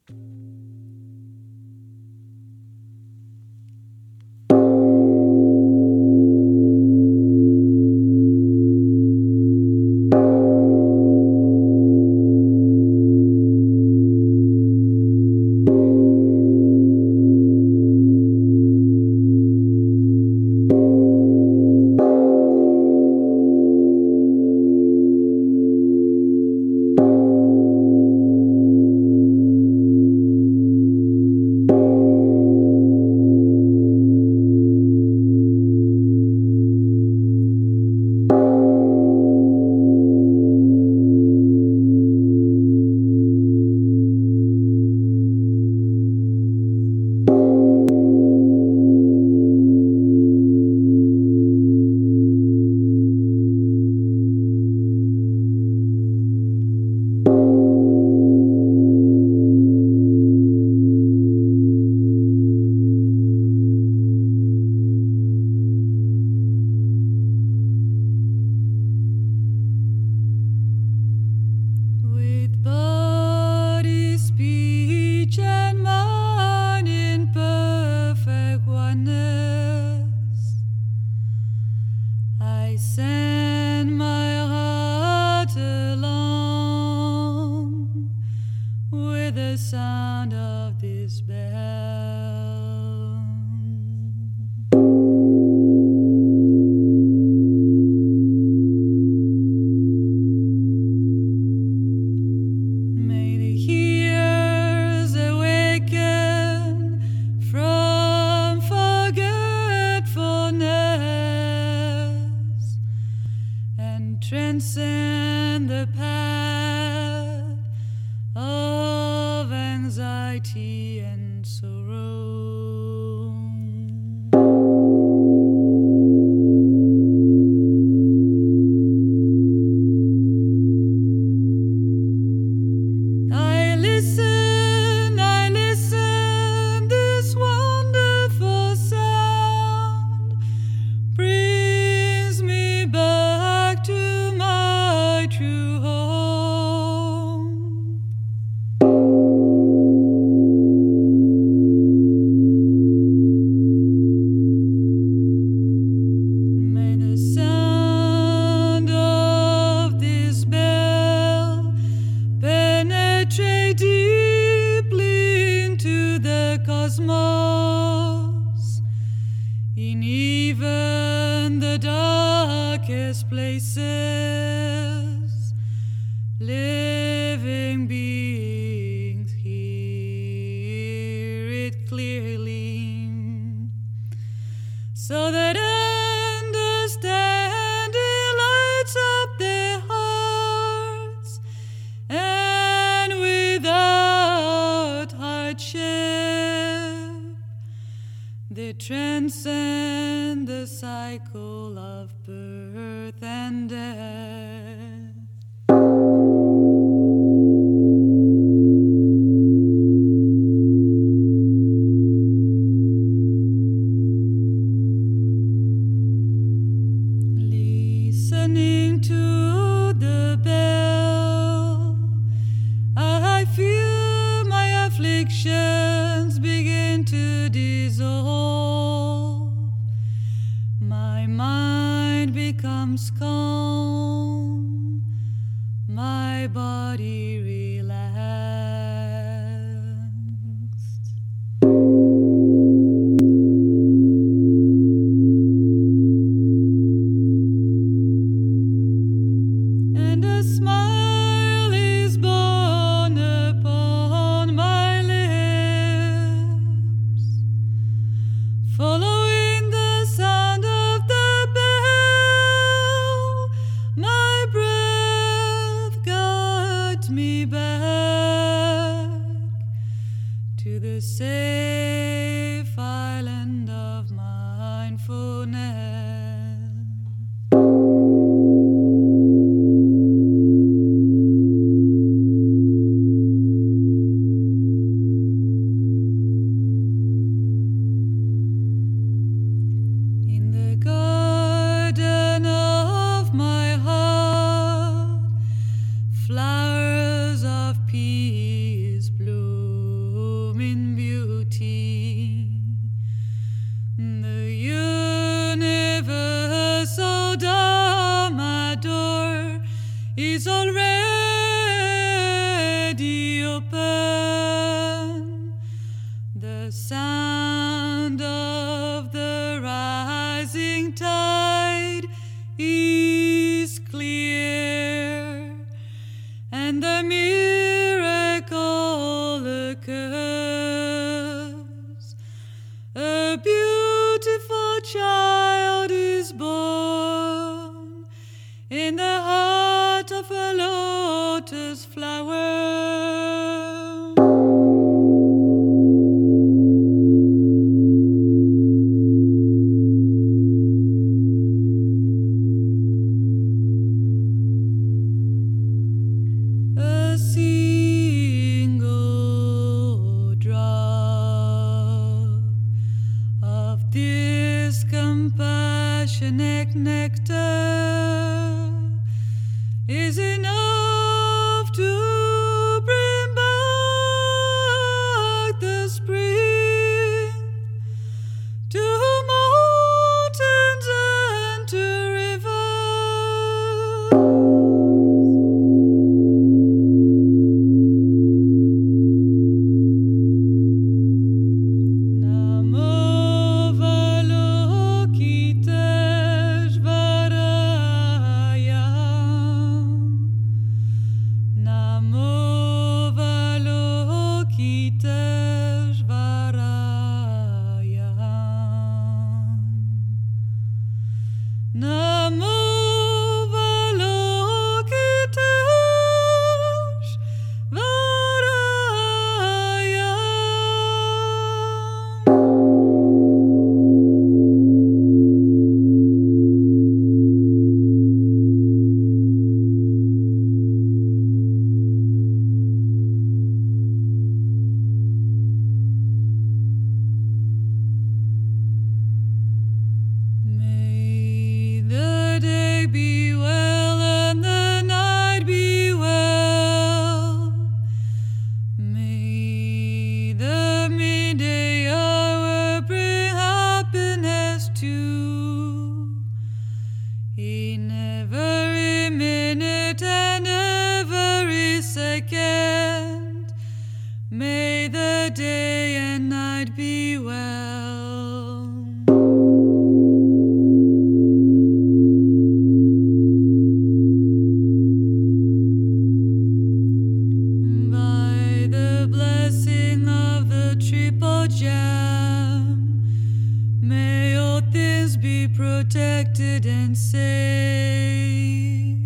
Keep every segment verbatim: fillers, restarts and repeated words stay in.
Transcend the path of anxiety and sorrow. I listen, I listen, this wonderful sound brings me back to my true home. May the sound of this bell penetrate deeply into the cosmos, in even the darkest places. Living beings hear it clearly, so that understanding lights up their hearts, and without hardship they transcend the cycle of birth and death. Listening to the bell, I feel my afflictions begin to dissolve. My mind becomes calm, my body relaxed. And a smile is born upon my lips, following the sound of the bell. My breath guides me back to the safe island of mindfulness. In the garden of my heart, flowers of peace bloom. day and night be well. By the blessing of the Triple Gem, may all things be protected and safe.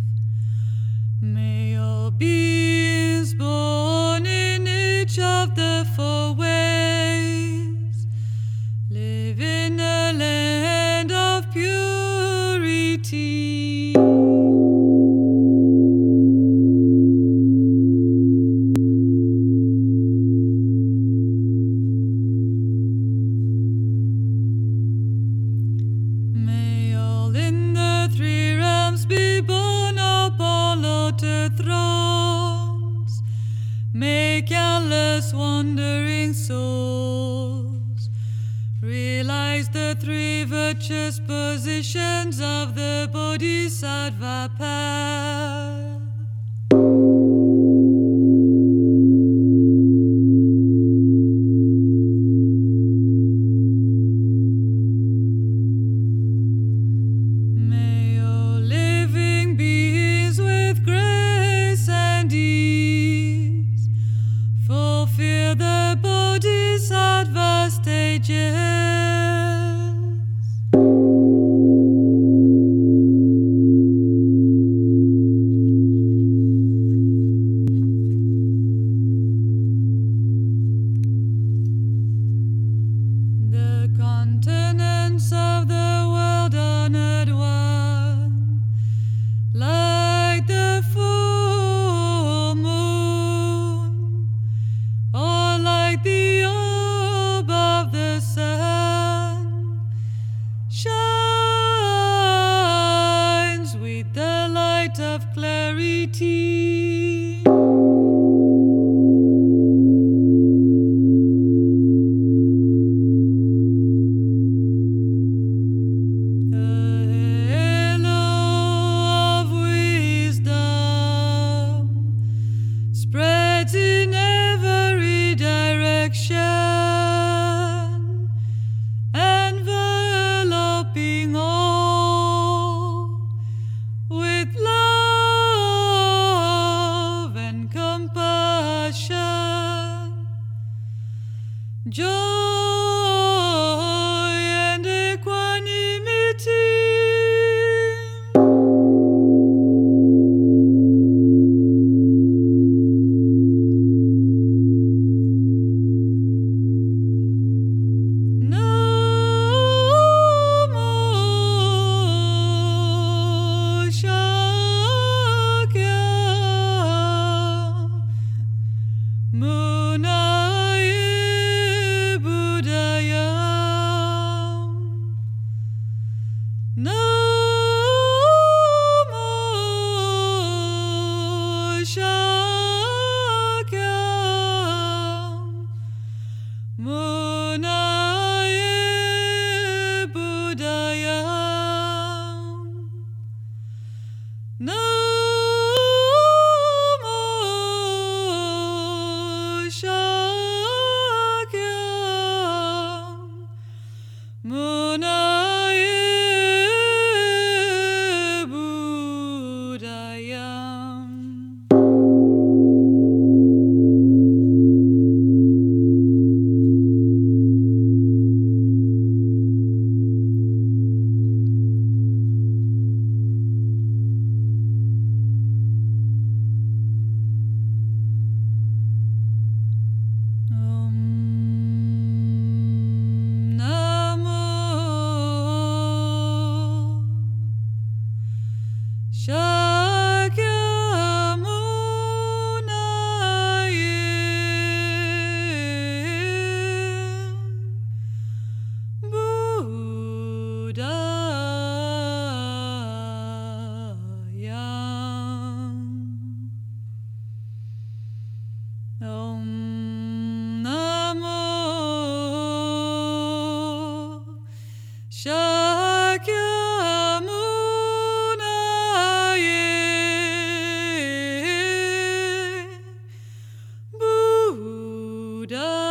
May all beings born in each of the four ways live in a land of purity. May all in the three realms be born upon altar thrones. May countless wandering souls realize the three virtuous positions of the Bodhisattva path. May all living beings with grace and ease fulfill the Bodhisattva stages. The continents of the world honored one, like the full moon, or like the orb of the sun, shines with the light of clarity. A halo of wisdom spreads in every direction, enveloping all with love and compassion, joy and equanimity. Namo Shakyam Munaye Buddhayam. Namo Shakyam Munaye Buddhayam. Namo Shakyam Munaye Buddhayam. Om Namo Shakyamuni Buddhayam. Om Namo Shakyamuni Buddha.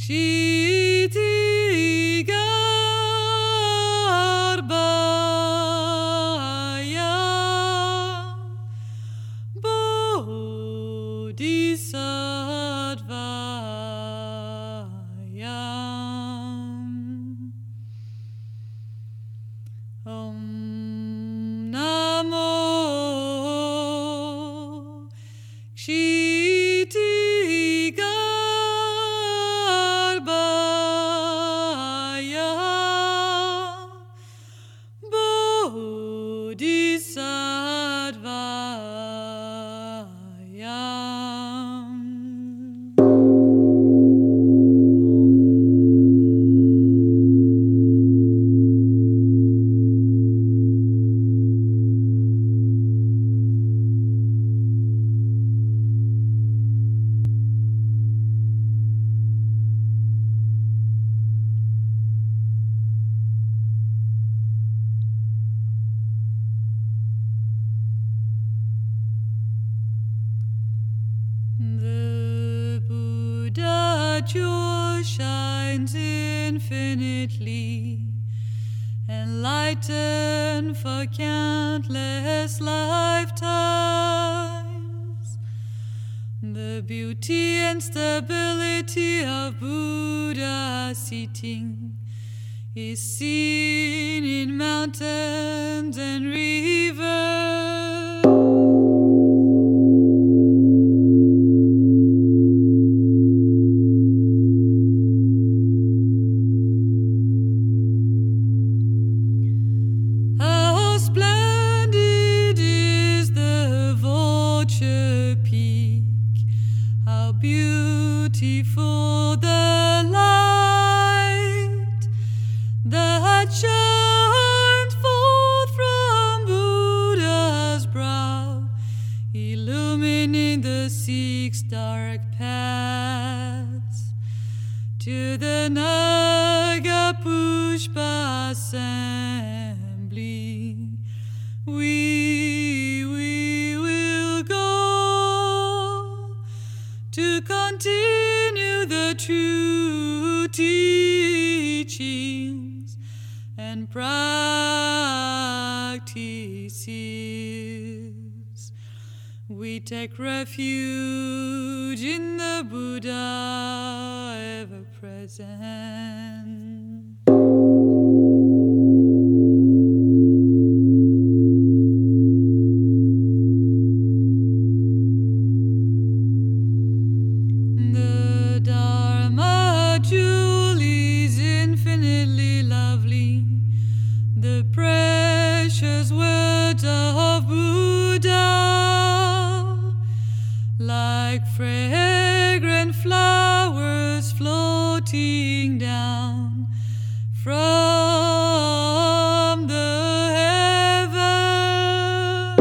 Kshiti Garbhaya Bodhisattvaya. Om Namo Kshiti Garbhaya Bodhisattvaya. The Buddha jewel shines infinitely, enlightened for countless lifetimes. The beauty and stability of Buddha seating is seen in mountains and rivers. Beautiful the light that shines forth from Buddha's brow, illumining the six dark paths to the Nagapushpa assembly. We, we will go to continue the true teachings and practices. We take refuge in the Buddha ever present. Precious words of Buddha, like fragrant flowers floating down from the heavens.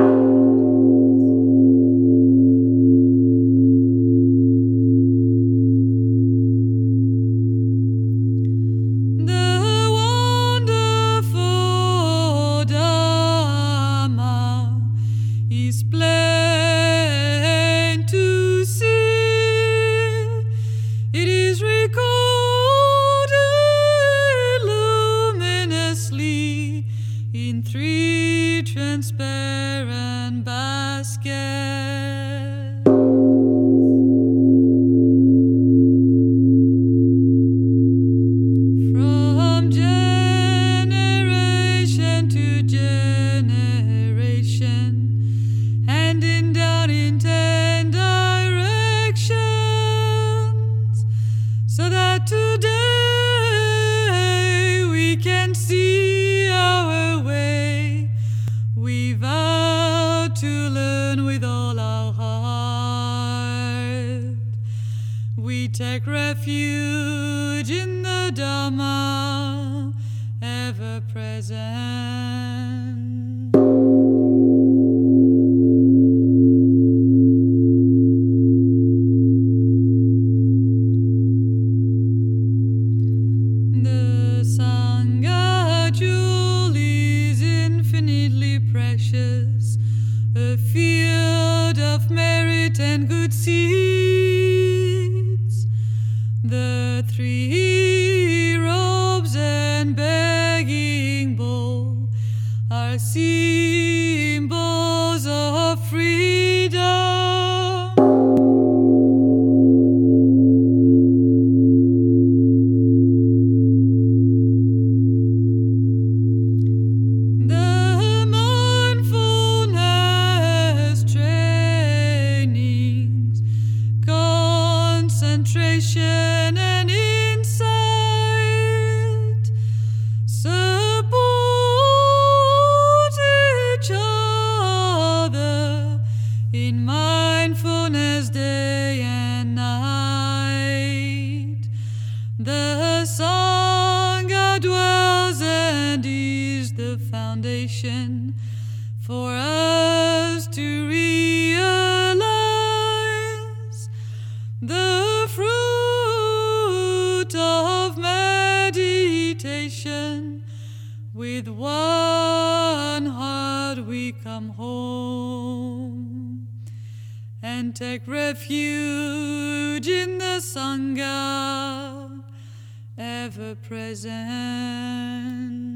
The wonderful Dhamma is plain to see. It is recorded luminously in three transparent baskets. From generation to generation, handing down in ten directions, so that today we can see our way. We vow to learn with all our heart. We take refuge in the Dhamma ever present. The Sangha jewel is infinitely precious, a field of merit and good seeds. The three robes and begging bowl are symbols of freedom. The mindfulness trainings, concentration and insight support each other in mindfulness day and night. The Sangha dwells and is the foundation for us to realize the fruit of meditation. With one heart we come home and take refuge in the Sangha, ever present.